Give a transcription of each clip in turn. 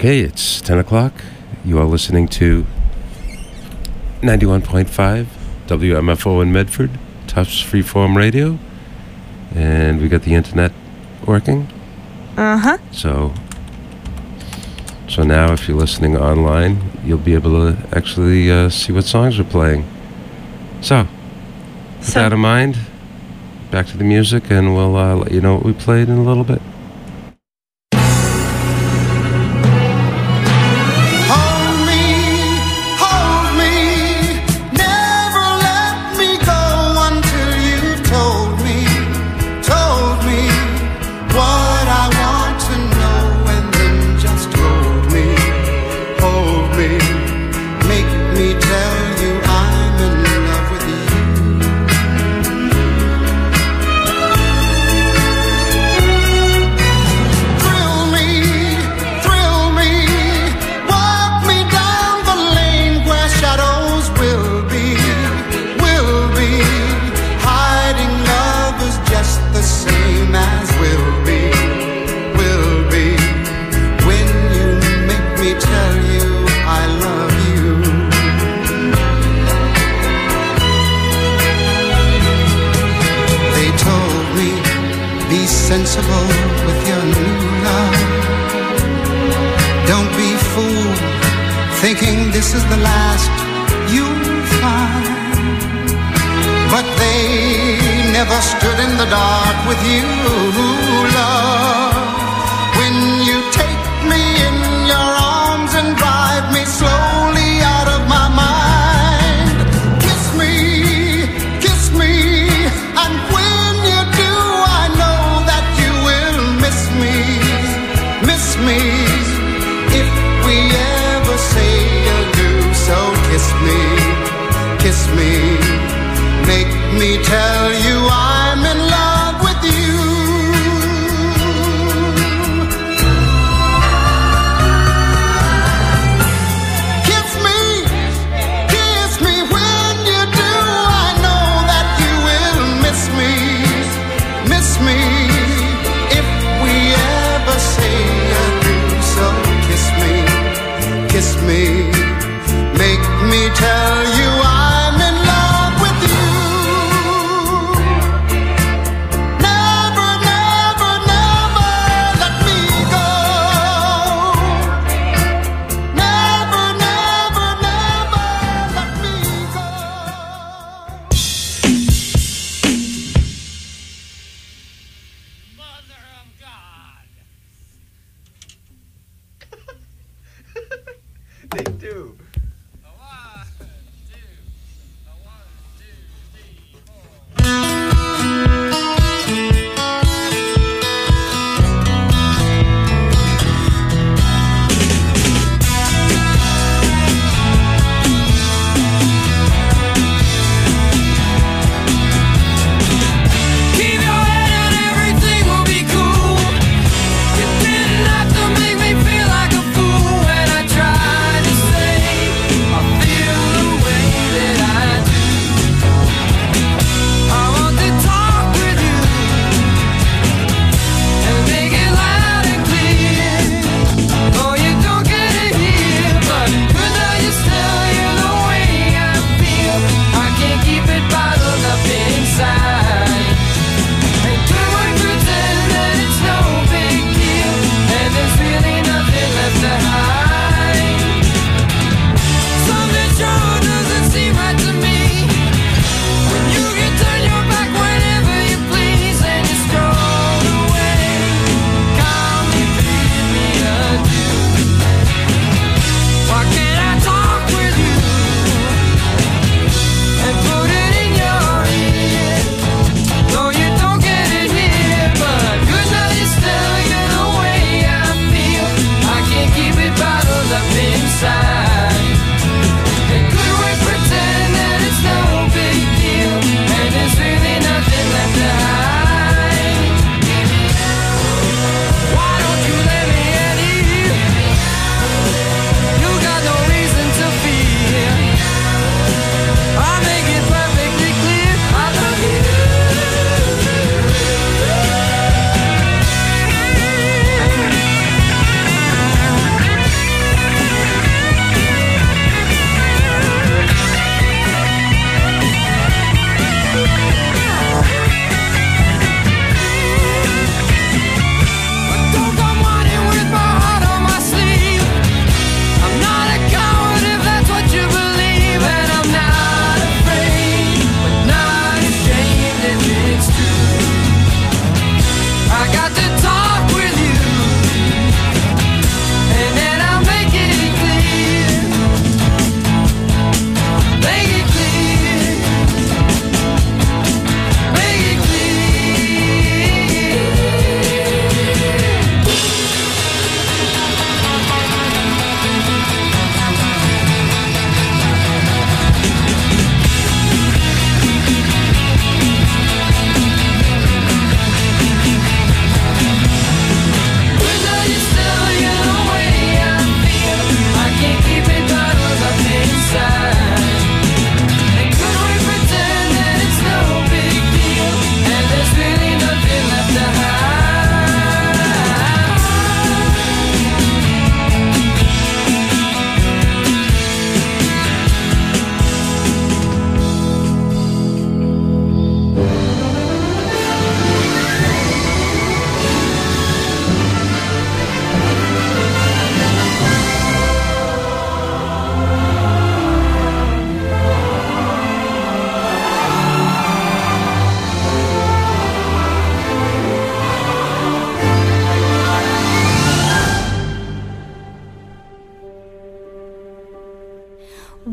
Okay, it's 10 o'clock. You are listening to 91.5 WMFO in Medford, Tufts Freeform Radio. And we got the internet working. Uh-huh. So now if you're listening online, you'll be able to actually see what songs we're playing. So, with that in mind, back to the music, and we'll let you know what we played in a little bit. Sensible with your new love. Don't be fooled thinking this is the last you'll find. But they never stood in the dark with you, love. When you take me in your arms and drive me slowly out of my mind, kiss me, and when you do, I know that you will miss me, if we ever say adieu. So kiss me, make me tell you I'm in love with you. Kiss me when you do, I know that you will miss me, if we ever say adieu. So kiss me, make me tell you I'm in love with you. Never, never, never let me go. Never, never, never let me go. Mother of God. They do. Make me feel like a fool when I try to say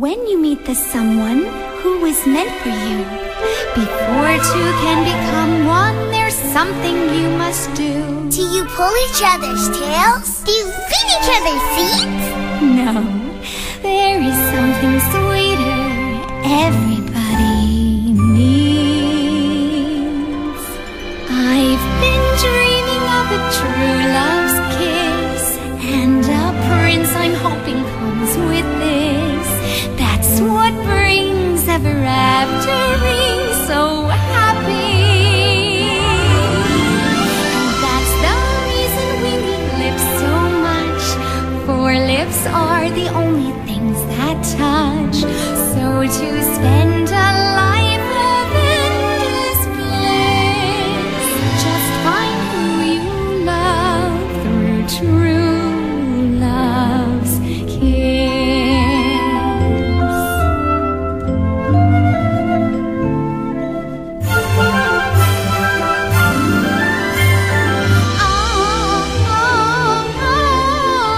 when you meet the someone who was meant for you. Before two can become one, there's something you must do. Do you pull each other's tails? Do you feed each other's seeds? No, there is something sweeter everybody needs. I've been dreaming of a true love's kiss, and a prince I'm hoping comes with this. That's what brings ever aftering so happy. And that's the reason we need lips so much, for lips are the only things that touch. So to spend a life of endless bliss, just find who you love through true love's kiss.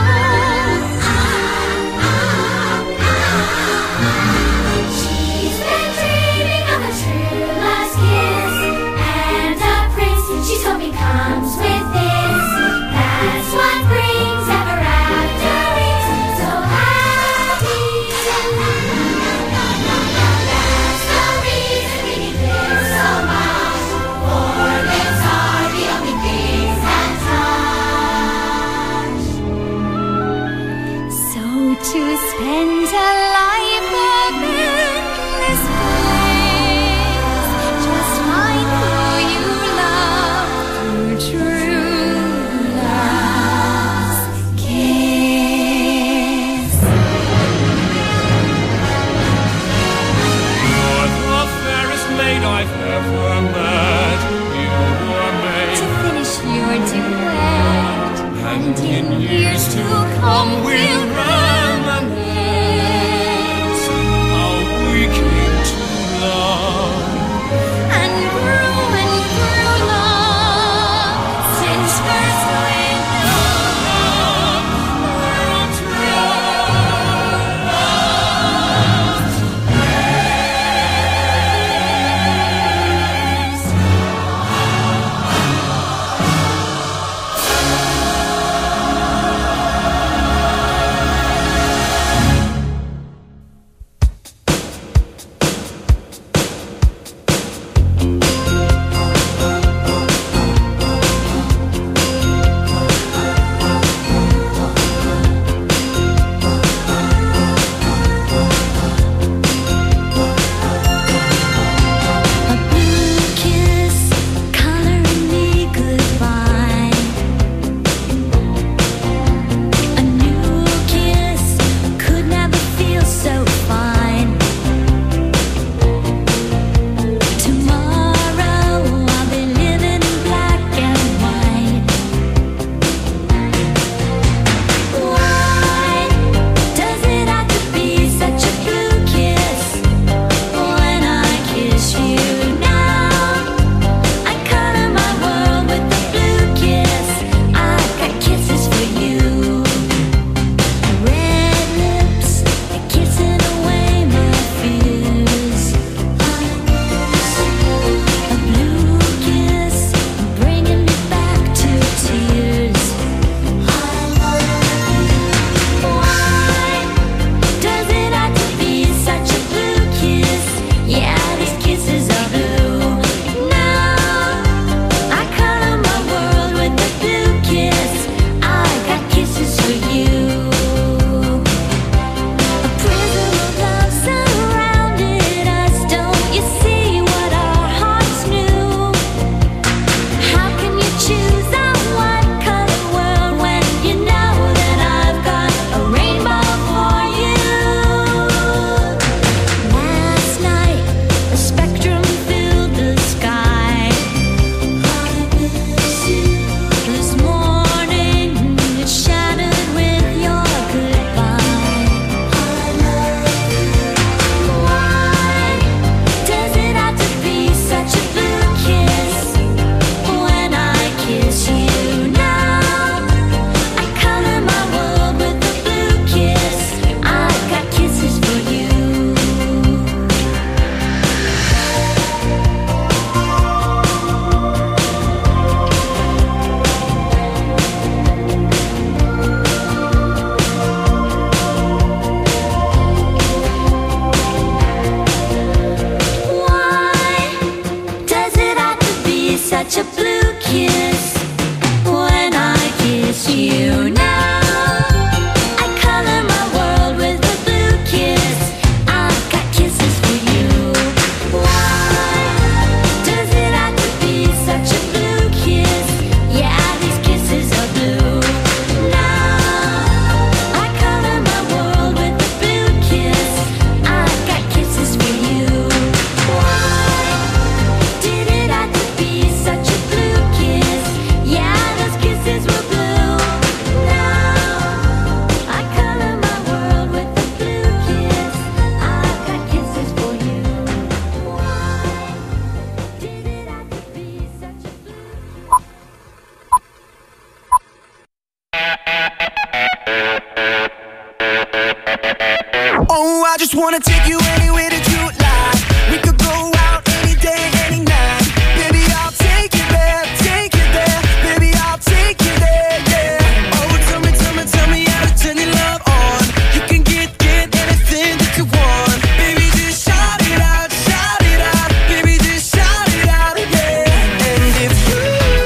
She's such a blue kiss when I kiss you now. I color my world with a blue kiss. I've got kisses for you. Why does it have to be such a blue kiss? Yeah, these kisses are blue. Now I color my world with a blue kiss. I've got kisses for you. Why did it have to be such a blue kiss? Yeah, those kisses were blue. Now I color my world with a blue kiss. I've got kisses for you. Why did it have to be such a blue? Oh, I just wanna take you anywhere that you like. We could go out any day, any night. Baby, I'll take you there, take you there. Baby, I'll take you there, yeah. Oh, tell me how to turn your love on. You can get anything that you want. Baby, just shout it out, baby, just shout it out, yeah. And if you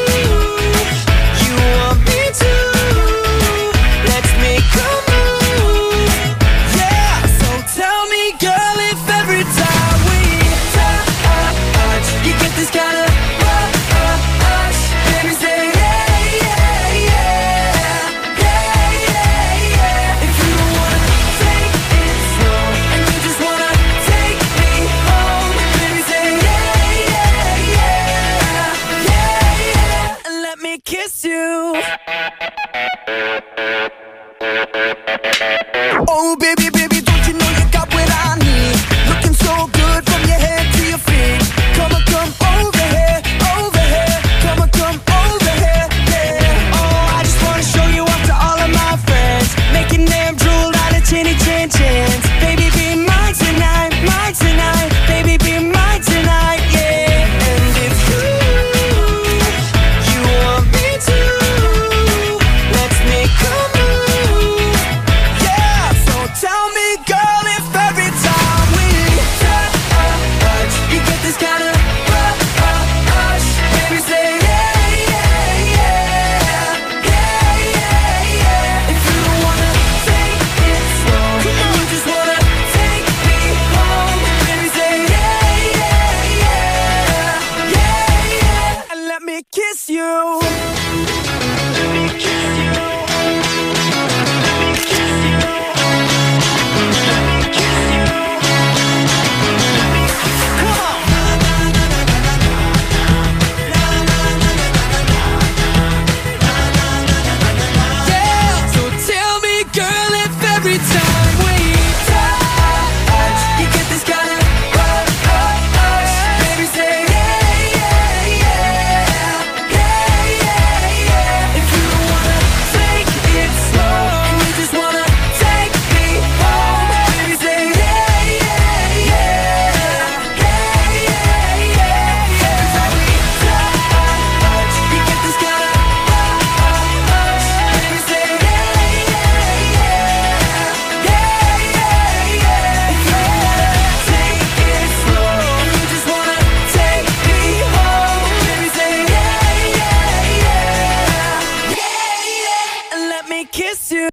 want me to, let's make a move, yeah. So tell me, girl, if every time we touch, you get this kind of rush. Baby, say yeah, yeah, yeah, yeah, yeah, yeah. If you don't wanna take it slow and you just wanna take me home, baby, say yeah, yeah, yeah, yeah, yeah. And let me kiss you. Oh, baby, don't you know you got what I need? Looking so good from your head to your feet. Come on, come over here, come on, come over here, yeah. Oh, I just wanna show you off to all of my friends, making them drool out of chinny chin chins. Baby, be mine tonight, baby, be mine tonight, yeah. And if you want me to, let's make a move, yeah. So tell me, girl, if every time we touch, you get this kind of rush. Baby, say yeah, yeah, yeah, yeah, yeah, yeah. If you don't wanna take it slow and you just wanna take me home, baby, say yeah, yeah, yeah, yeah, yeah. And let me kiss you. Let me kiss you. Let me kiss you. Let me kiss you. Come on. Yeah. So tell me, girl, if every time we touch, you get this kind of rush. Baby, say yeah, yeah, yeah, yeah, yeah, yeah. If you don't wanna take it slow and you just wanna take me home, baby, say yeah, yeah, yeah, yeah, yeah, yeah, yeah. 'Cause when we touch, you get this kind of rush. Baby, say yeah, yeah, yeah, yeah, yeah. If you wanna take it slow and you just wanna take me home, baby, say yeah, yeah, yeah, yeah, yeah. And let me kiss you.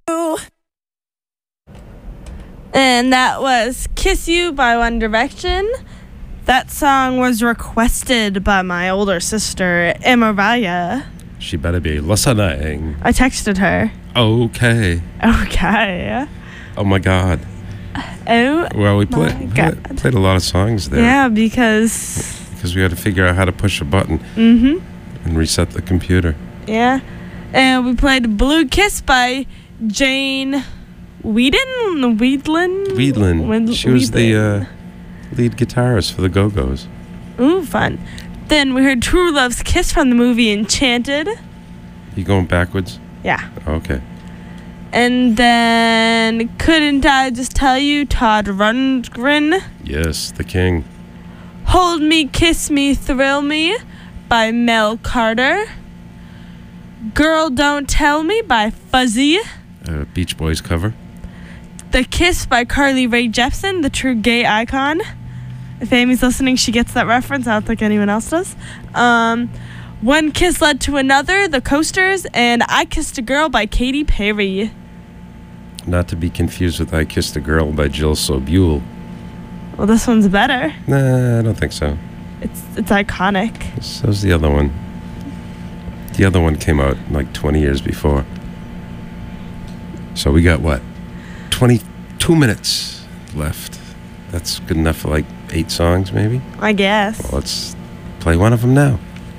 And that was Kiss You by One Direction. That song was requested by my older sister, Emma Raya. She better be listening. I texted her. Okay. Okay. Oh my God. Oh, Well, we My God. played a lot of songs there. yeah, because... Because we had to figure out how to push a button and reset the computer. Yeah. And we played Blue Kiss by Jane Weedland? She was the lead guitarist for the Go-Go's. Ooh, fun. Then we heard True Love's Kiss from the movie Enchanted. You going backwards? Yeah. Okay. And then Couldn't I Just Tell You, Todd Rundgren. Yes, the king. Hold Me, Kiss Me, Thrill Me by Mel Carter. Girl Don't Tell Me by Fuzzy. Beach Boys cover. The Kiss by Carly Rae Jepsen, the true gay icon. If Amy's listening, she gets that reference. I don't think anyone else does. One Kiss Led to Another, The Coasters, and I Kissed a Girl by Katy Perry. Not to be confused with I Kissed a Girl by Jill Sobule. Well, this one's better. Nah, I don't think so. It's iconic. So's the other one. The other one came out like 20 years before. So we got what? 22 minutes left. That's good enough for like 8 songs, maybe? I guess. Well, let's play one of them now.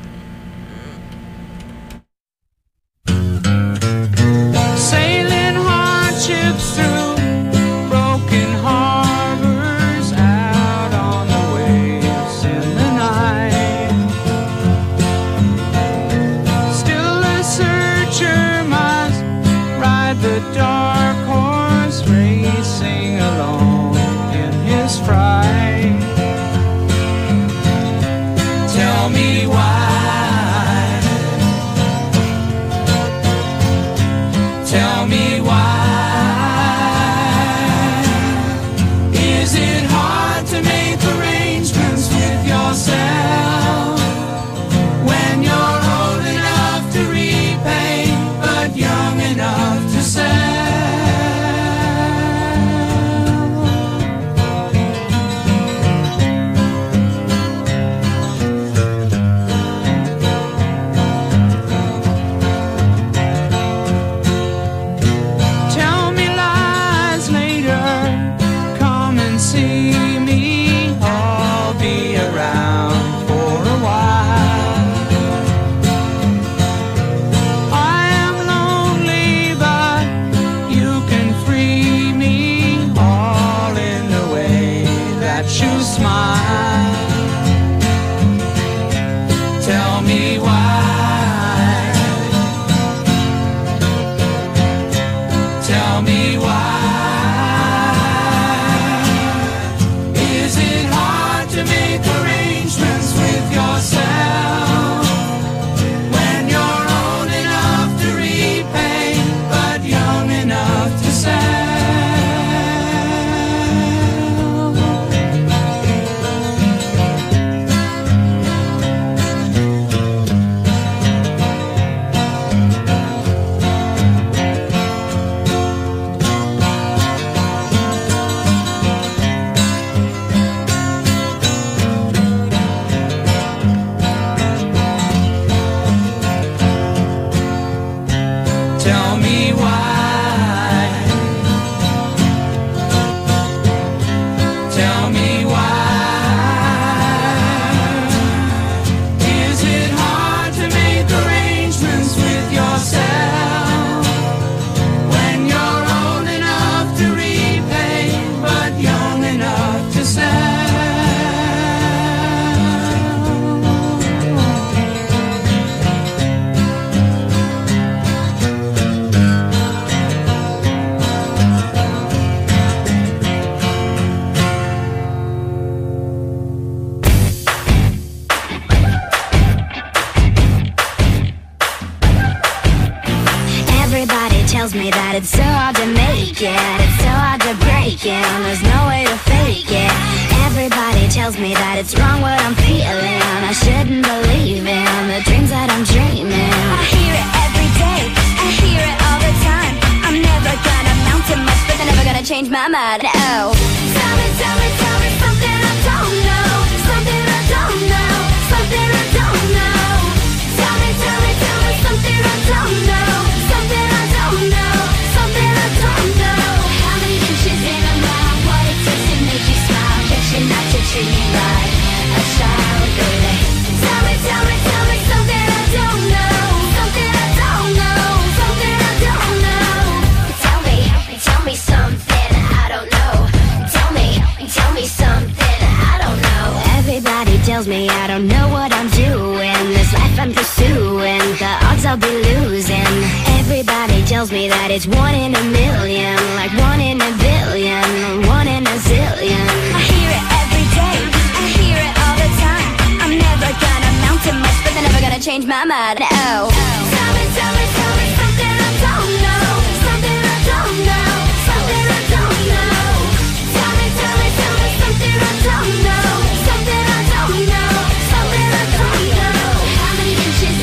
Sailing hardships through broken harbors, out on the waves in the night. Still a searcher must ride the dark horse, racing alone in his fright. Tell me why. Tell me why. Is it hard to make arrangements with yourself when you're old enough to repay but young enough to sell? Tell me lies later, come and see me, I'll be around for a while. I am lonely, but you can free me, all in the way that you smile. Tell me why. Tell me why. Is it hard to make arrangements with yourself when you're old enough to repay but young enough to sell? Tell me why. Tell me why. Is it hard to make arrangements with yourself when you're old enough to repay but young enough to sell? Everybody tells me that it's so hard to make it, it's so hard to break it, and there's no way to fake it. Everybody tells me that it's wrong what I'm feeling, I shouldn't believe in the dreams that I'm dreaming. I hear it every day, I hear it all the time. I'm never gonna amount to much, but they're never gonna change my mind. Oh, tell me something I don't know, something I don't know, something I don't know. Tell me something I don't know, something I don't know, something I don't know. How many inches in a mile? What it takes to make you smile? Get you not to treat me like a child, baby. Tell me something I don't know, something I don't know, something I don't know. Tell me something I don't know. Tell me something I don't know. Everybody tells me I don't know what I'm doing. This life I'm pursuing, the odds I'll be losing. Everybody tells me that it's 1 in a million, like 1 in a billion, 1 in a zillion. I hear it every day, I hear it all the time. I'm never gonna amount to much, but they're never gonna change my mind. Oh, tell me something I don't know, something I don't know, something I don't know. Tell me something I don't know, something I don't know, something I don't know. How many inches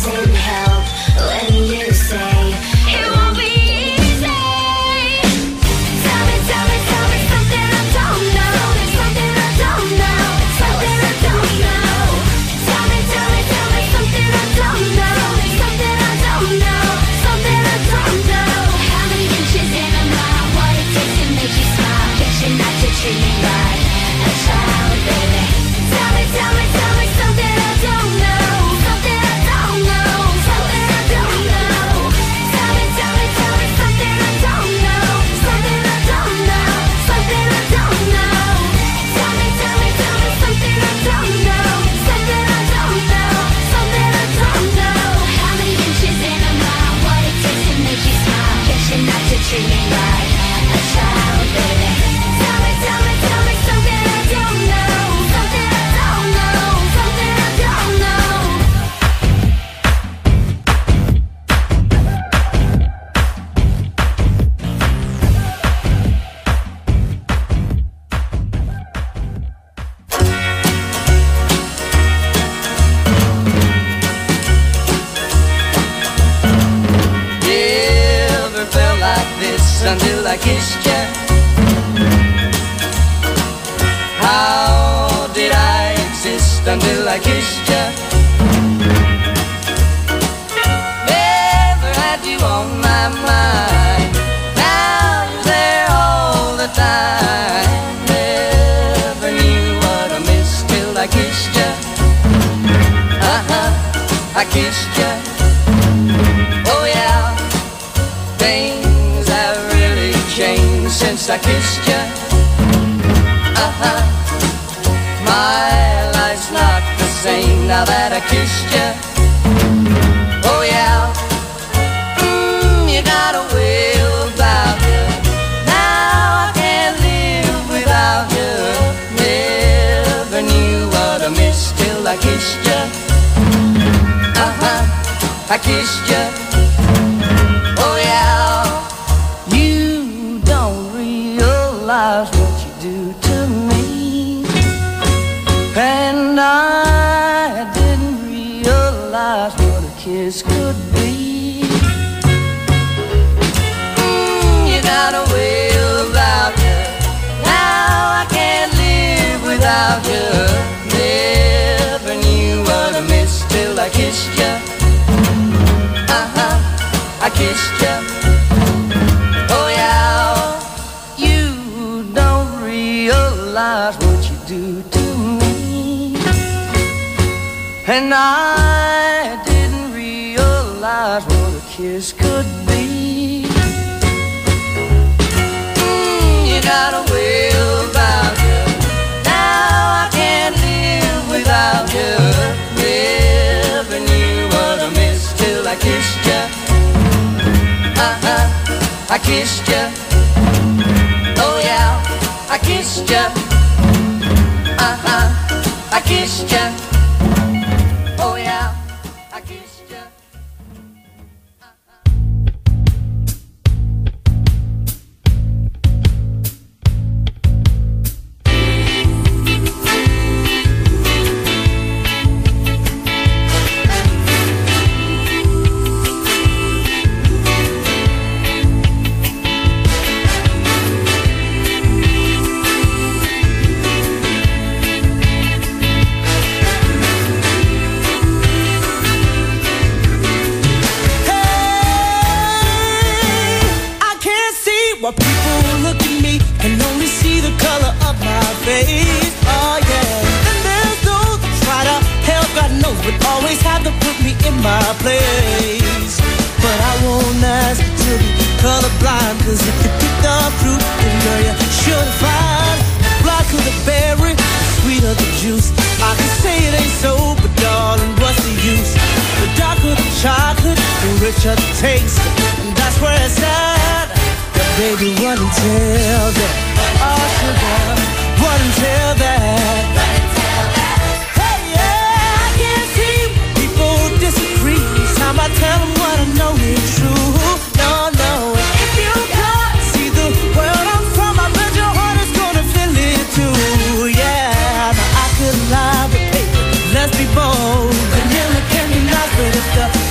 doesn't help when you say it won't be easy. Tell me, tell me, tell me something I don't know. Something I don't know. Something I don't know. Tell me, tell me, tell me something I don't know. Something I don't know. Something I don't know. How many inches in a mile? What it takes to make you smile? Guess you're not to treat me like a child, baby. Tell me, tell me, tell me something I don't know. Something I don't know. Something I don't know. Tell me, tell me, tell me something I don't know. Something I don't know. Something I don't know. Tell me, tell me, tell me something I don't know. Something I don't know. Something I don't know. How many inches in a mile? What it takes to make you smile? Guess you're not to treat me like a child, baby. Tell me, tell me, tell me something I don't know. Something I don't know. Something I don't know. Never felt like this until I kissed you. How did I exist until I kissed you? Never had you on my mind. Now you're there all the time. Never knew what I missed till I kissed you. I kissed you. Oh yeah, things have really changed since I kissed you. My life's not the same now that I kissed you. Oh yeah, you got a way about you. Now I can't live without you. Never knew what I missed till I kissed you. I kissed you. Oh yeah, you don't realize what you do to me, and I didn't realize what a kiss could be. You got a way about you. Now I can't live without you. Never knew what I missed till I kissed you. I kissed you. Oh yeah, you don't realize what you do to me, and I didn't realize what a kiss could be. You got a way about you. Now I can't live without you. Never knew what I missed till I kissed you. I kissed you. Oh yeah, I kissed you. I kissed you. Oh yeah, I kissed you. People look at me and only see the color of my face. Oh yeah. And there's those that try to help, God knows, but always have to put me in my place. But I won't ask you to be colorblind, cause if you pick the fruit, then girl, you should find the black of the berry, the sweet of the juice. I can say it ain't so, but darling, what's the use? The darker the chocolate, the richer the taste, and that's where it's at. Baby, run and tell that. Oh, sugar, run and tell that. Hey, yeah, I can't see people disagree. Time I tell them what I know is true. No, no, if you can't see the world I'm from, I bet your heart is gonna feel it too. Yeah, now I could lie, but baby, let's be bold. Vanilla can be nice, but if the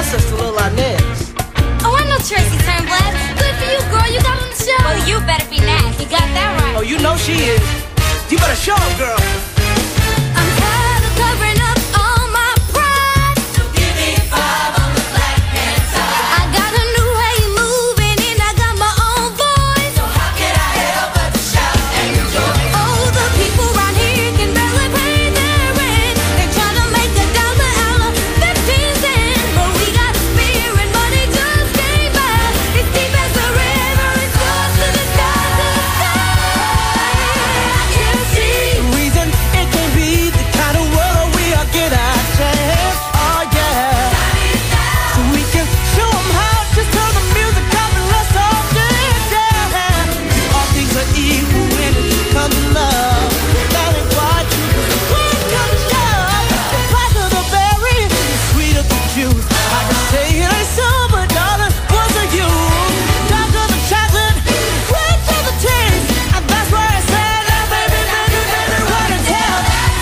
my sister, Lil Inez. Oh, I know Tracy Turnblad. Good for you, girl. You got on the show. Well, you better be nice. You got that right. Oh, you know she is. You better show her, girl. I'm tired of covering up all my pride. So give me 5 on the black hand side. I got a new way of moving and I got my own voice. So how can I help but to shout and rejoice? Oh, the people around here can barely pay their rent. They're trying to make $1 out of 15 cents. But we got a spirit, money just came by. It's deep as the river, it's yours to the sky, to the sky. I can see. The reason it can't be the kind of world we are get our chance. Oh, yeah. So we can show 'em how. Just turn the music up and let's all dance, yeah. All things are equal when it comes to love. That ain't quite true. 'Cause when it comes to love, the price of the berry is sweet of the juice. I can say it ain't so, but darling, what's the use? Dark of the chocolate, rich of the taste, and that's why I said, now, baby, run and tell that.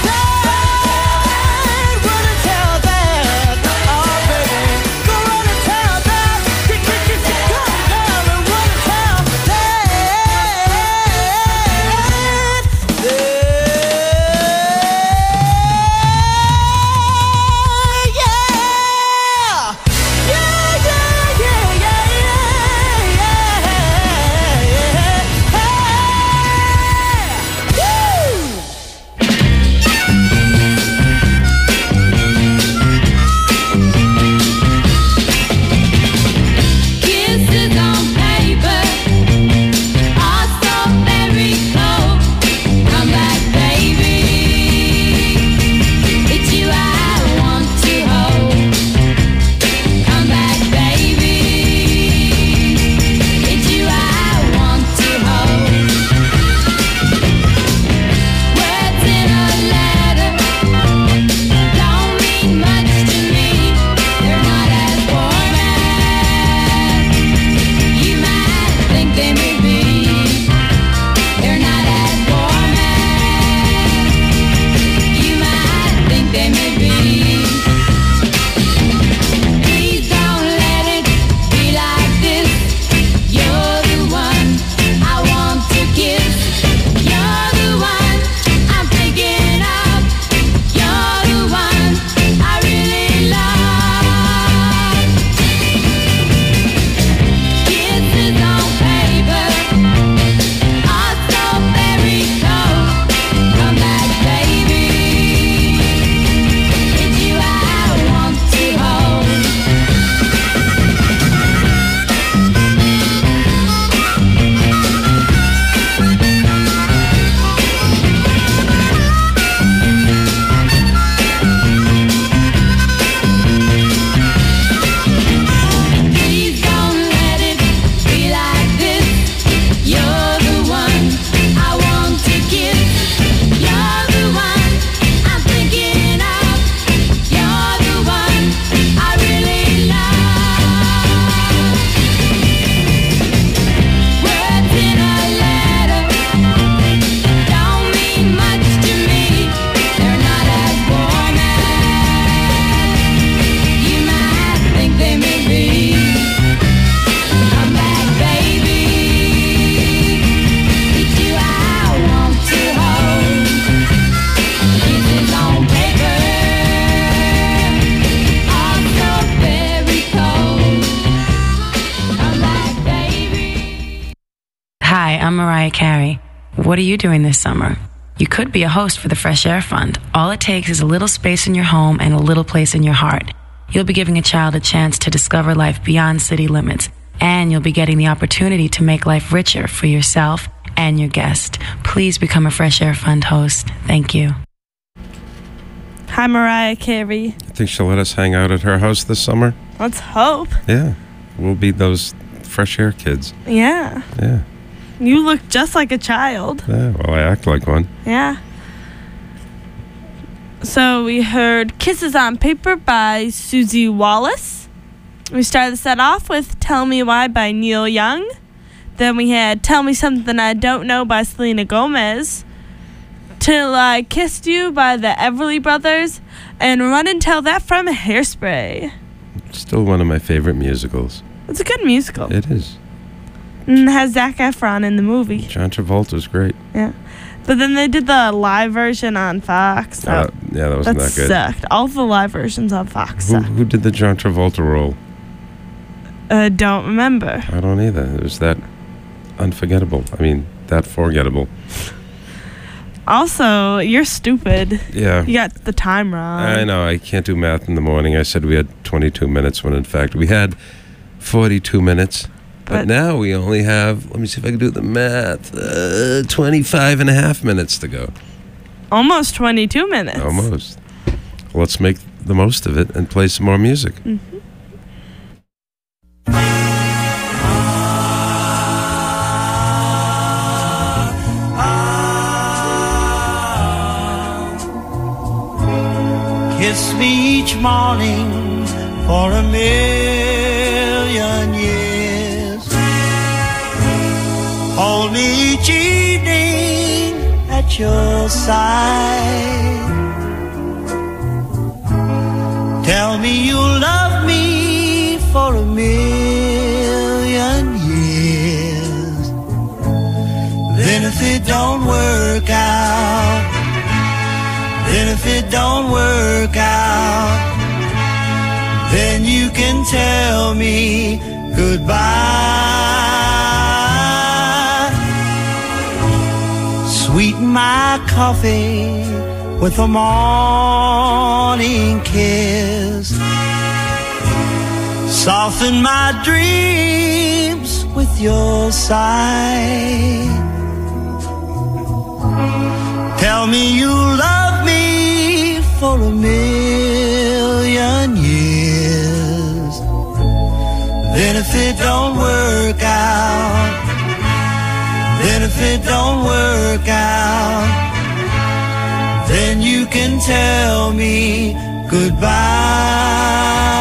Run and tell that. Oh, baby, go run and tell that. Go down and run and tell that. Kisses on paper are so very cold. Come back, baby. It's you I want to hold. Come back, baby. It's you I want to hold. Words in a letter don't mean much to me. They're not as warm as you might think they may be. They're not as warm as you might think they may be. Please don't let it be like this. You're the one I want to kiss. You're the one I'm thinking of. You're the one I really love. Kisses on paper are so very cold. Come back, baby. It's you I want to hold. Please don't let it be like this. You're the one I want to kiss. You're the one I'm thinking of. You're the one I really love. Words in a letter don't mean much to me. They're not as warm as you might think they may be. Come back, baby. It's you I want to hold. Kisses on paper are so very cold. Come back, baby. Hi, I'm Mariah Carey. What are you doing this summer? You could be a host for the Fresh Air Fund. All it takes is a little space in your home and a little place in your heart. You'll be giving a child a chance to discover life beyond city limits, and you'll be getting the opportunity to make life richer for yourself and your guest. Please become a Fresh Air Fund host. Thank you. Hi, Mariah Carey. I think she'll let us hang out at her house this summer. Let's hope. Yeah. We'll be those fresh air kids. Yeah. Yeah. You look just like a child. Yeah, well, I act like one. Yeah. So we heard Kisses on Paper by Susie Wallace. We started the set off with Tell Me Why by Neil Young. Then we had Tell Me Something I Don't Know by Selena Gomez. Till I Kissed You by the Everly Brothers. And Run and Tell That from Hairspray. Still one of my favorite musicals. It's a good musical. It is. And it has Zac Efron in the movie. John Travolta's great. Yeah. But then they did the live version on Fox. Yeah, that wasn't that good. Sucked. All the live versions on Fox Who, sucked. who did the John Travolta role? Don't remember. I don't either. It was that unforgettable. I mean, that forgettable. Also, you're stupid. Yeah. You got the time wrong. I know. I can't do math in the morning. I said we had 22 minutes when, in fact, we had 42 minutes. But now we only have, let me see if I can do the math, 25 and a half minutes to go. Almost 22 minutes. Almost. Let's make the most of it and play some more music. Mm-hmm. Kiss me each morning for a million years. Hold me each evening at your side. Tell me you'll love me for a million years. Then if it don't work out, then if it don't work out, then you can tell me goodbye. Sweeten my coffee with a morning kiss. Soften my dreams with your sigh. Tell me you love me for a million years. Then if it don't work out, then if it don't work out, then you can tell me goodbye.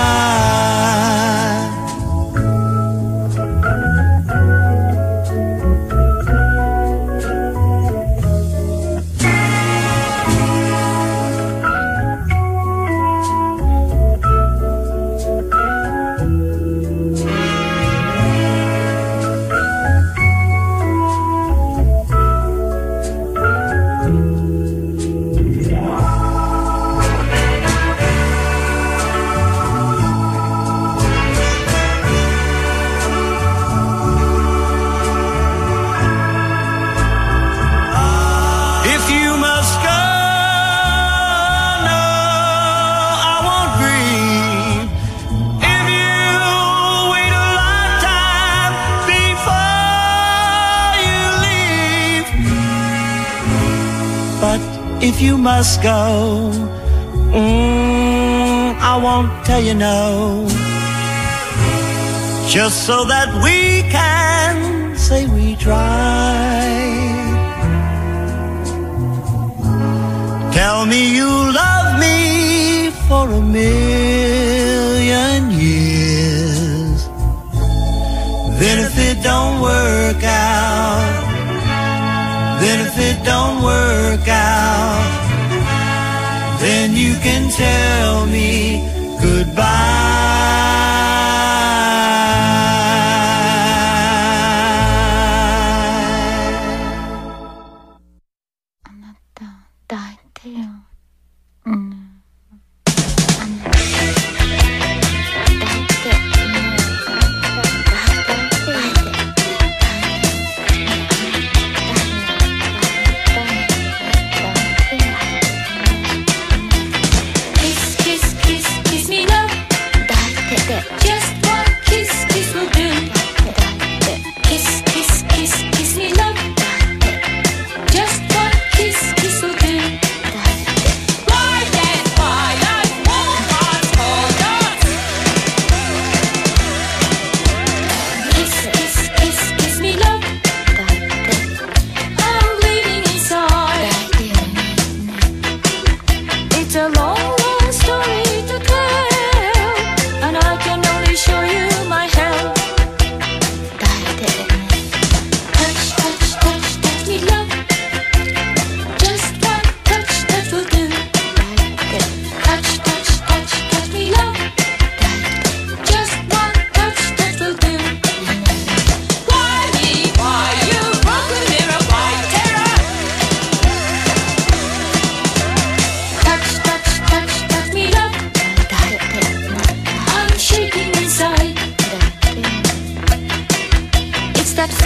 If you must go, I won't tell you no, just so that we can say we tried. Tell me you love me for a million years. Then if it don't work out, then if it don't work out, then you can tell me goodbye. Kiss, kiss, kiss, kiss me love.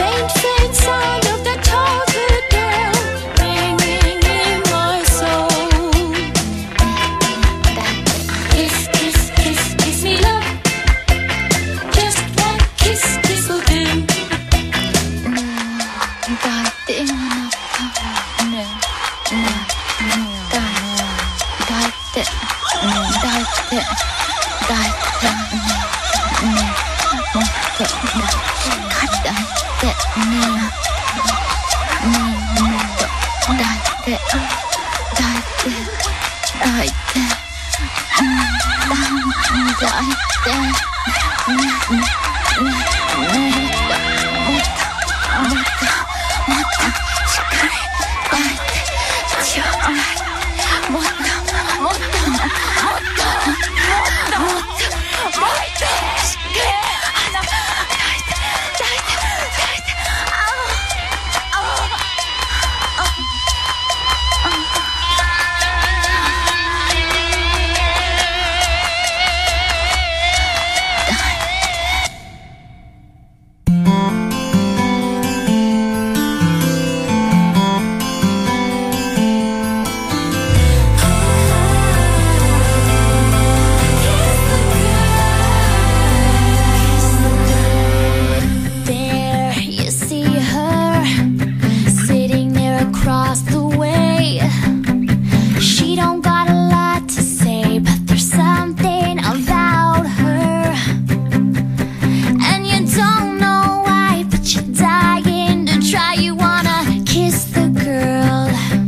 faint, faint sound of that childhood bell ringing in my soul. Kiss, kiss, kiss, kiss me, love. Just one kiss, kiss will do. There you see her sitting there across the way. She don't got a lot to say, but there's something about her, and you don't know why, but you're dying to try. You wanna kiss the girl.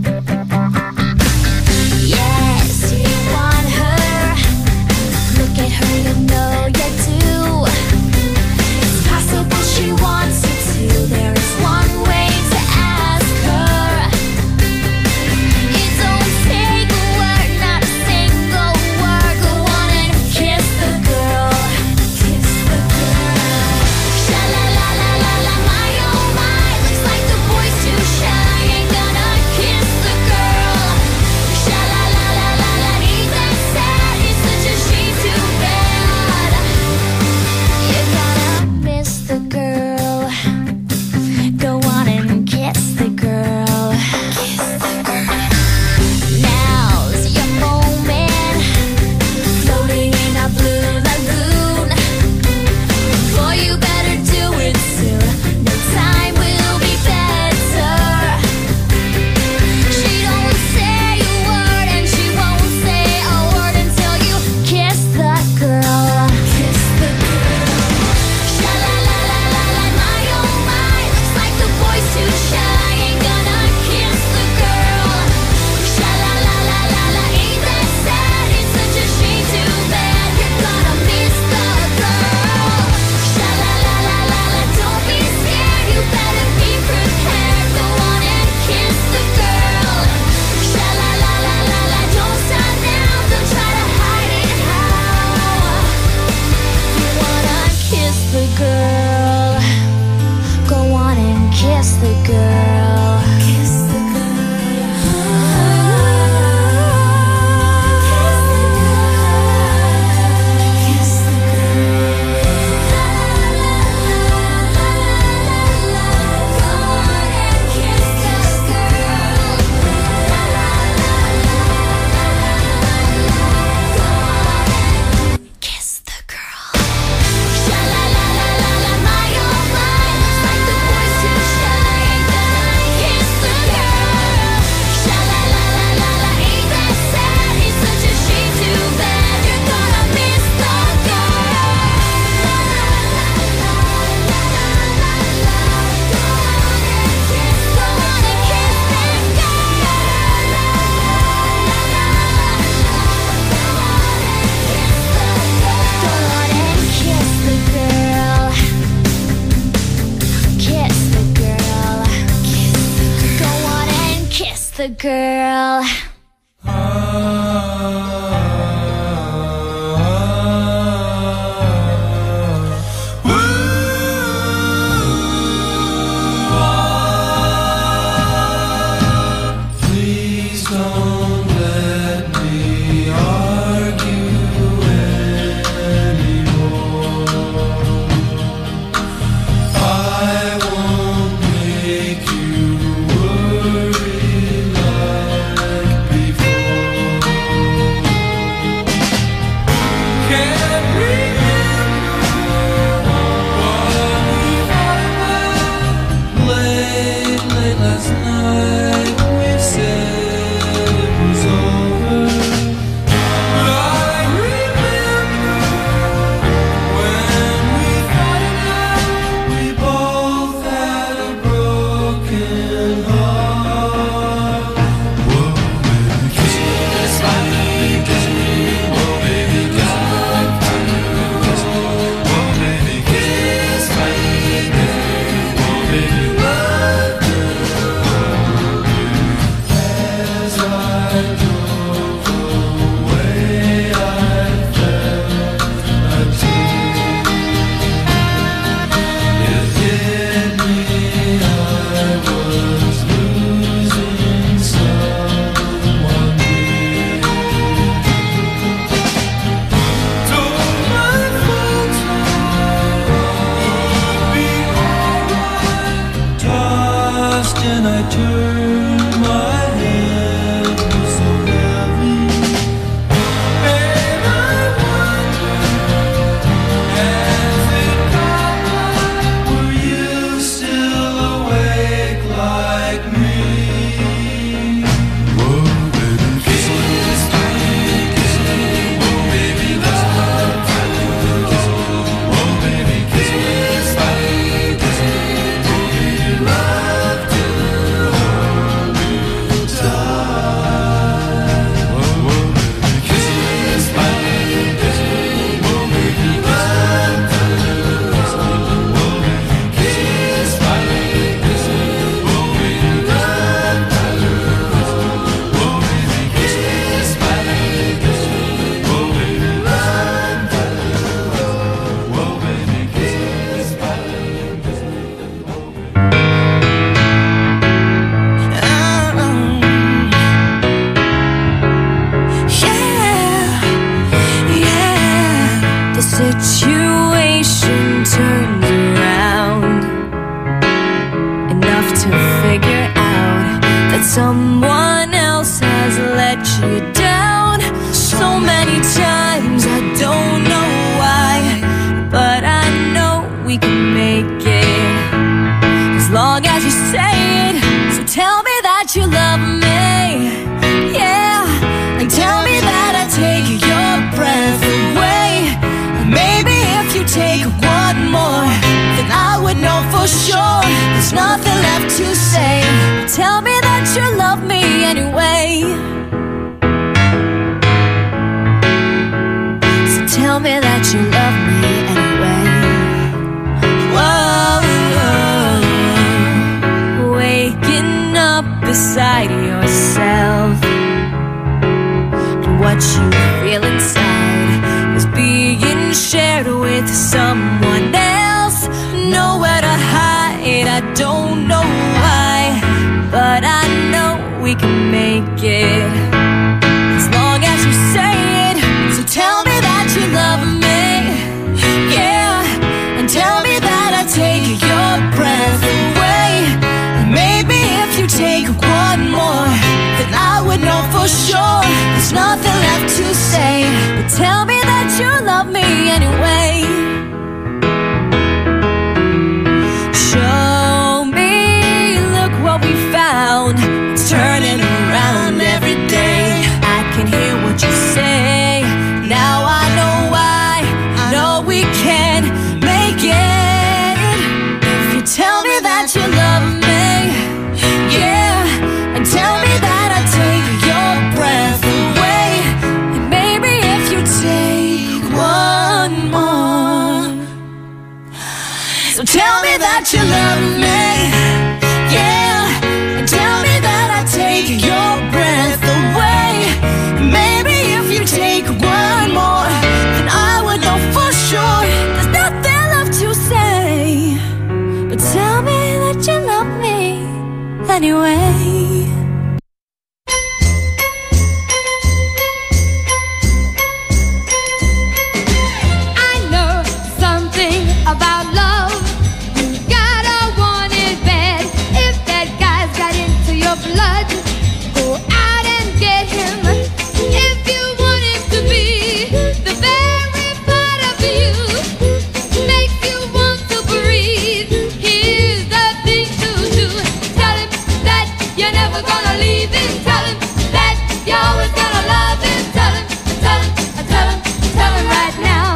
Yes, you want her. Look at her, you know you do. It's possible she wants you to. There is one way to ask her. You don't say a word, not a single word. Go on and kiss the girl. Kiss the girl. Sha la la la la la, my oh my. Looks like the boy's too shy. Ain't gonna kiss the girl. Sha la la la la la, ain't that sad? It's such a shame, too bad. You're gonna miss the girl. Go on and kiss the girl. Kiss the girl. Now's your moment. Floating in a blue lagoon. Boy, you better do it soon. No time will be better. She don't say a word, and she won't say a word until you kiss the girl. Kiss the girl. Sha la la la la la, my oh my. Looks like the boy's too shy. Ain't gonna kiss the girl. Sha la la la la la, ain't that sad? It's such a shame, too bad. You're gonna miss the girl. Sha la la la la la, don't be scared. You better be prepared. Go on and kiss the girl. Sha la la la la la, don't stop now. Don't try to hide it. How you wanna kiss the girl? Go on and kiss the girl. Kiss the Kiss the girl. Sha la la la la la, my oh my. Looks like the boy's too shy. Ain't gonna kiss the girl. Sha la la la la la, ain't that sad? It's such a shame, too bad. You're gonna miss the girl. La la la la la la la la. Go on and kiss that girl. La la la la la la. Go on and kiss the girl. Kiss the girl. Kiss the girl. Go on and kiss the girl. Please don't let me argue anymore. I won't one more, then I would know for sure there's nothing left to say. Tell me that you love me anyway. So tell me that you love me anyway. Whoa, waking up beside yourself, and what you feel inside is being shared with someone else. Nowhere to hide, I don't know why, but I know we can make it as long as you say it. So tell me that you love me, yeah, and tell me that I take your breath away. And maybe if you take one more, then I would know for sure there's nothing left to say. But tell me that you love me anyway. Show me, look what we found. It's turning around every day. I can hear what you say. Now I know why. I know we can make it. If you tell me that you love me, yeah, and tell me that I take your breath away. And maybe if you take one more, so tell me that you love me, yeah, and tell me that I take your breath away. And maybe if you take one more, then I would know for sure there's nothing left to say. But tell me that you love me anyway. I know something about love. You gotta want it bad. If that guy's got into your blood, go out and get him. If you want him to be the very part of you, makes you want to breathe, here's the thing to do. Tell him that you're never gonna leave him. Tell him that you're always gonna love him. Tell him, tell him, tell him, tell him right now.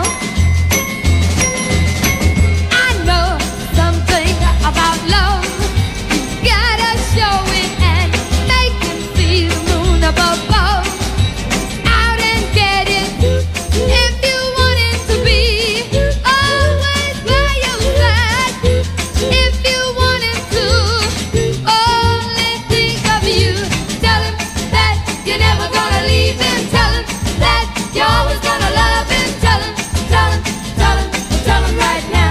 I know something about love. You gotta show it and make him see the moon above. Out and get it. If you want him to be always by your side. If you want him to only think of you. Tell him that you're never gonna leave him. Tell him that you're always gonna love him. Tell him, tell him, tell him, tell him right now.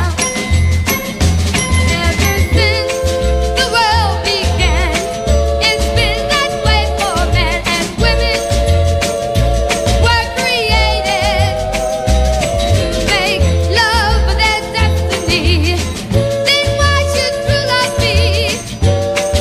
Ever since the world began, it's been that way for men and women. Were created to make love their destiny. Then why should true love be so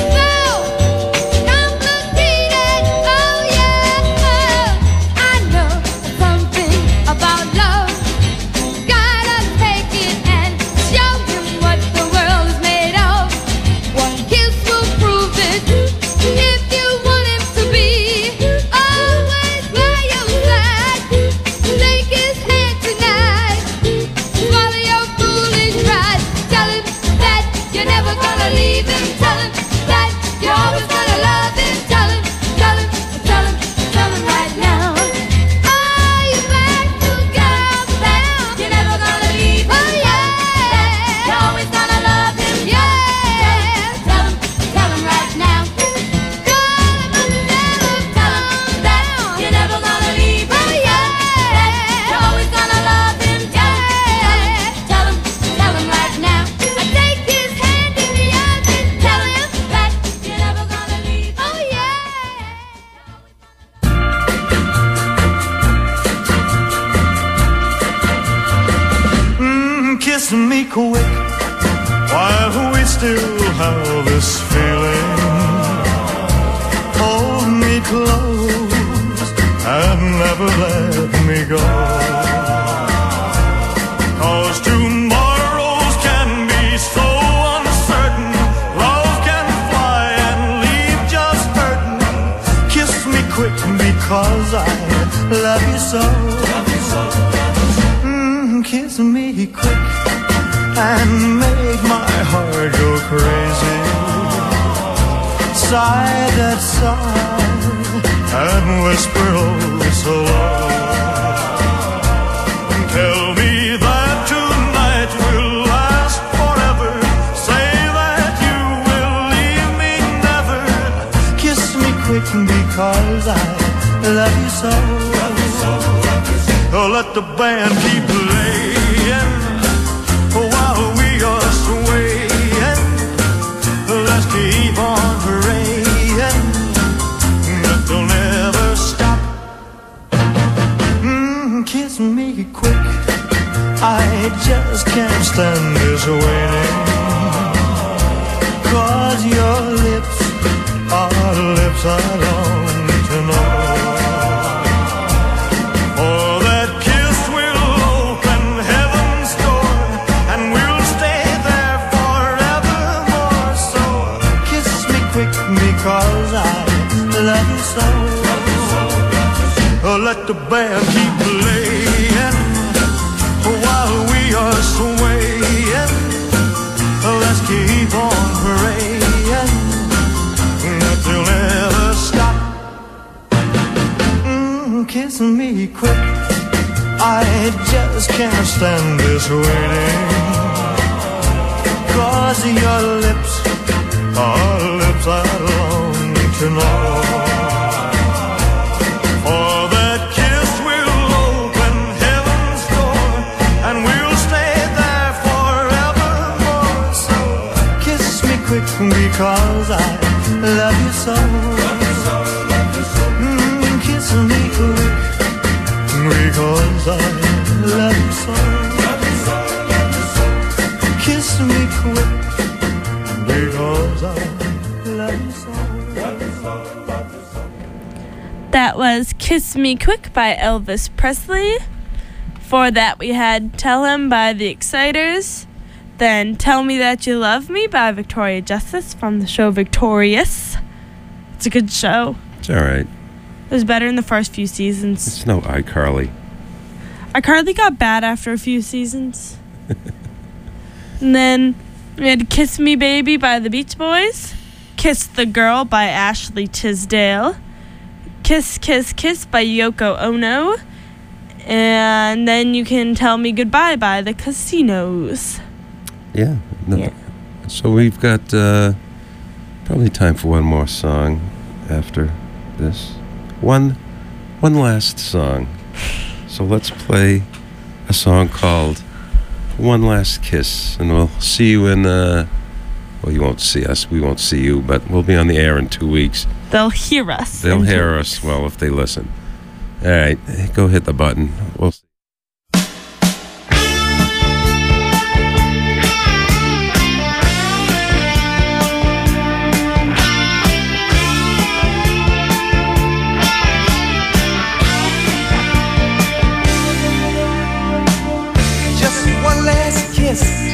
complicated? Oh yeah, I know something about love. Gotta take it and show him what the world is made of. One kiss will prove it. If you want him to be always by your side, take his hand tonight. Swallow your foolish pride. Tell him that you're never gonna leave him. Tell him that you're always gonna love him. Tell him, tell him, tell him, tell him right now. Are you back together now? You're never gonna leave him. Oh yeah, you're always gonna love him. Yeah, tell him right now. Call him up and tell him that you're never gonna leave him. Oh yeah, you're always gonna love him. Yeah, tell him right now. I take his hand in the arms and tell him that you're never gonna leave. Oh yeah. Kiss me quick while we still have this feeling. Hold me close and never let me go. 'Cause tomorrows can be so uncertain. Love can fly and leave just hurting. Kiss me quick because I love you so. Kiss me quick and make my heart go crazy. Sigh that sigh and whisper oh so low. Tell me that tonight will last forever. Say that you will leave me never. Kiss me quick because I love you so. Oh, let the band keep playing while we are swaying. Let's keep on praying that they'll never stop. Kiss me quick, I just can't stand this waiting. 'Cause your lips are lips I long to know. For that kiss will open heaven's door, and we'll stay there forevermore. So kiss me quick because I love you so. Oh, let the band keep playing while we are swaying. Let's keep on praying that they'll never stop. Kiss me quick, I just can't stand this waiting. 'Cause your lips are lips I long to know. For that kiss will open heaven's door, and we'll stay there forevermore. So kiss me quick because I love you so. Kiss me quick because I love you so. Kiss me quick because I love you so. That was Kiss Me Quick by Elvis Presley. For that we had Tell Him by The Exciters. Then Tell Me That You Love Me by Victoria Justice from the show Victorious. It's a good show. It's all right. It was better in the first few seasons. It's no iCarly. iCarly got bad after a few seasons. And then we had Kiss Me Baby by the Beach Boys. Kiss the Girl by Ashley Tisdale. Kiss Kiss Kiss by Yoko Ono. And then You Can Tell Me Goodbye by the Casinos. Yeah. No. Yeah. So we've got probably time for one more song after this. One last song. So let's play a song called One Last Kiss, and we'll see you in well, you won't see us, we won't see you, but we'll be on the air in 2 weeks. They'll hear us. They'll hear us well if they listen. All right, go hit the button. We'll see. Just one last kiss